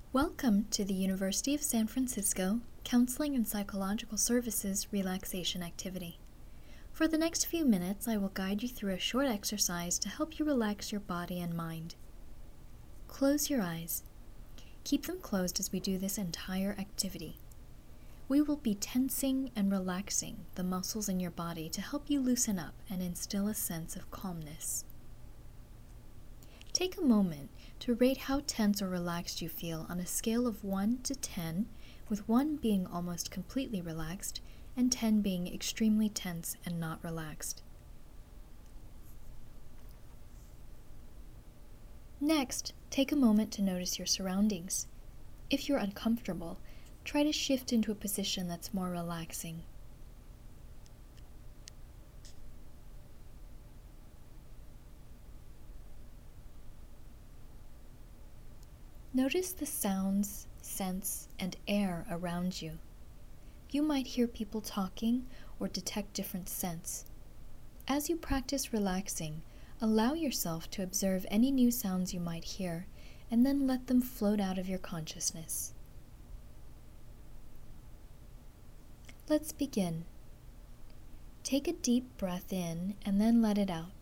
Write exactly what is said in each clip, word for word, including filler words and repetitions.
Welcome to the University of San Francisco Counseling and Psychological Services Relaxation Activity. For the next few minutes, I will guide you through a short exercise to help you relax your body and mind. Close your eyes. Keep them closed as we do this entire activity. We will be tensing and relaxing the muscles in your body to help you loosen up and instill a sense of calmness. Take a moment to rate how tense or relaxed you feel on a scale of one to ten, with one being almost completely relaxed and ten being extremely tense and not relaxed. Next, take a moment to notice your surroundings. If you're uncomfortable, try to shift into a position that's more relaxing. Notice the sounds, scents, and air around you. You might hear people talking or detect different scents. As you practice relaxing, allow yourself to observe any new sounds you might hear, and then let them float out of your consciousness. Let's begin. Take a deep breath in and then let it out.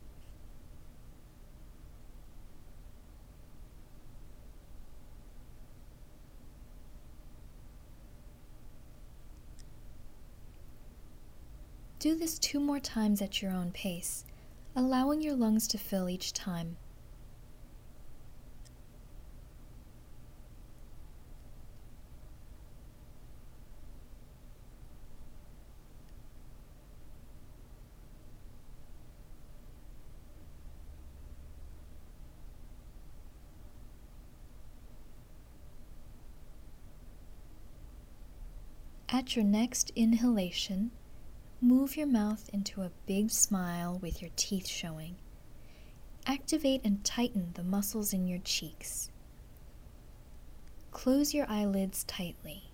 Do this two more times at your own pace, allowing your lungs to fill each time. At your next inhalation, move your mouth into a big smile with your teeth showing. Activate and tighten the muscles in your cheeks. Close your eyelids tightly.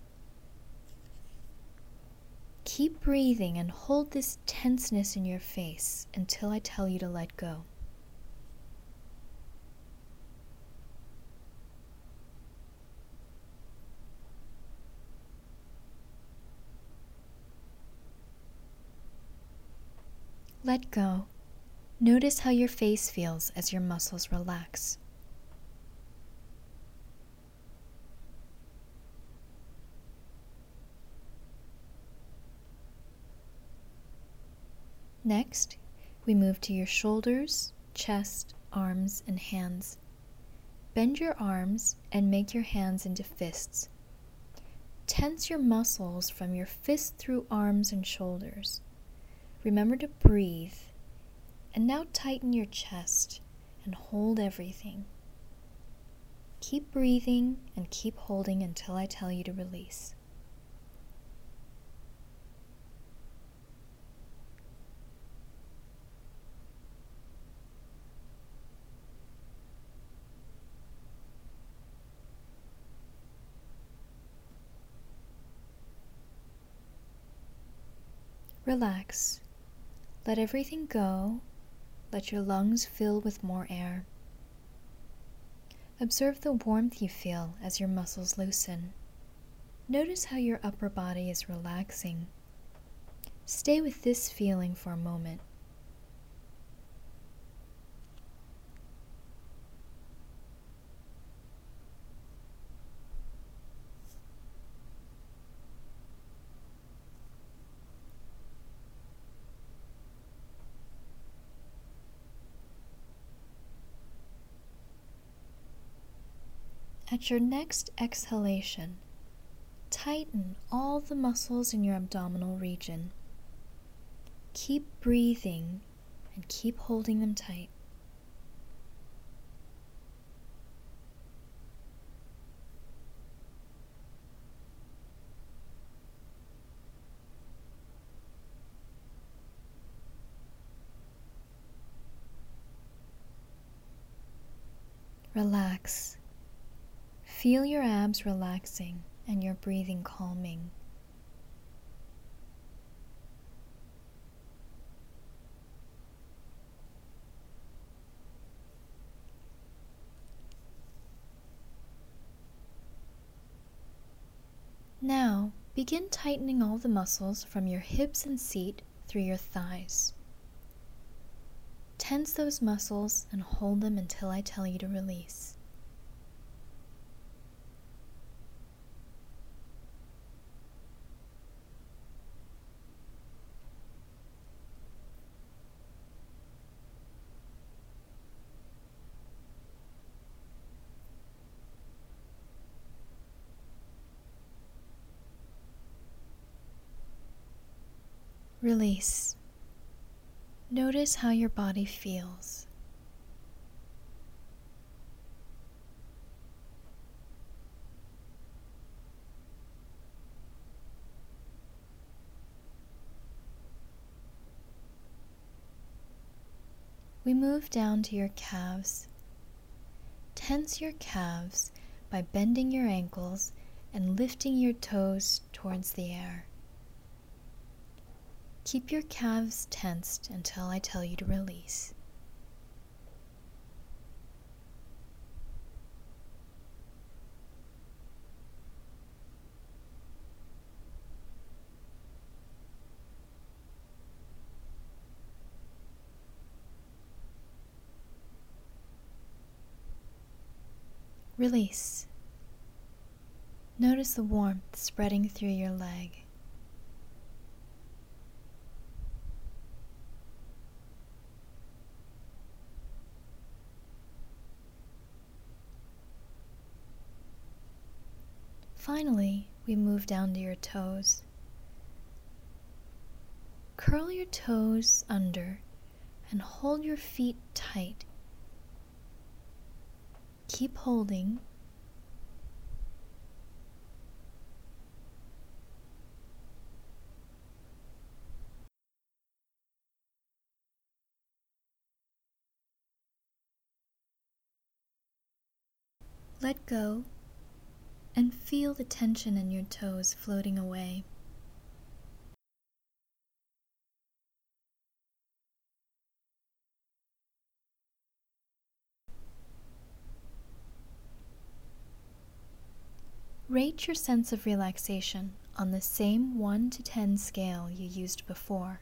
Keep breathing and hold this tenseness in your face until I tell you to let go. Let go. Notice how your face feels as your muscles relax. Next, we move to your shoulders, chest, arms, and hands. Bend your arms and make your hands into fists. Tense your muscles from your fist through arms and shoulders. Remember to breathe, and now tighten your chest and hold everything. Keep breathing and keep holding until I tell you to release. Relax. Let everything go. Let your lungs fill with more air. Observe the warmth you feel as your muscles loosen. Notice how your upper body is relaxing. Stay with this feeling for a moment. At your next exhalation, tighten all the muscles in your abdominal region. Keep breathing and keep holding them tight. Relax. Feel your abs relaxing and your breathing calming. Begin tightening all the muscles from your hips and seat through your thighs. Tense those muscles and hold them until I tell you to release. Release. Notice how your body feels. We move down to your calves. Tense your calves by bending your ankles and lifting your toes towards the air. Keep your calves tensed until I tell you to release. Release. Notice the warmth spreading through your leg. Finally, we move down to your toes. Curl your toes under and hold your feet tight. Keep holding. Let go and feel the tension in your toes floating away. Rate your sense of relaxation on the same one to ten scale you used before.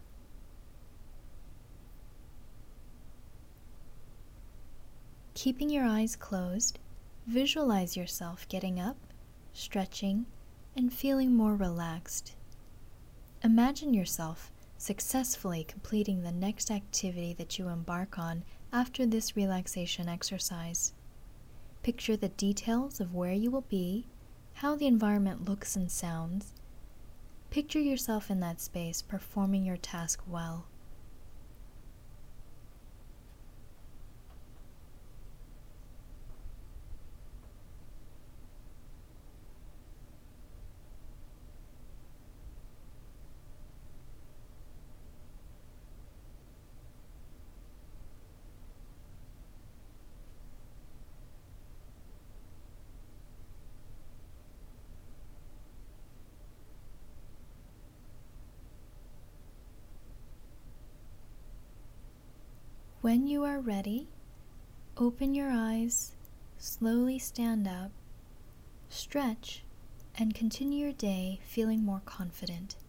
Keeping your eyes closed, visualize yourself getting up, stretching, and feeling more relaxed. Imagine yourself successfully completing the next activity that you embark on after this relaxation exercise. Picture the details of where you will be, how the environment looks and sounds. Picture yourself in that space performing your task well. When you are ready, open your eyes, slowly stand up, stretch, and continue your day feeling more confident.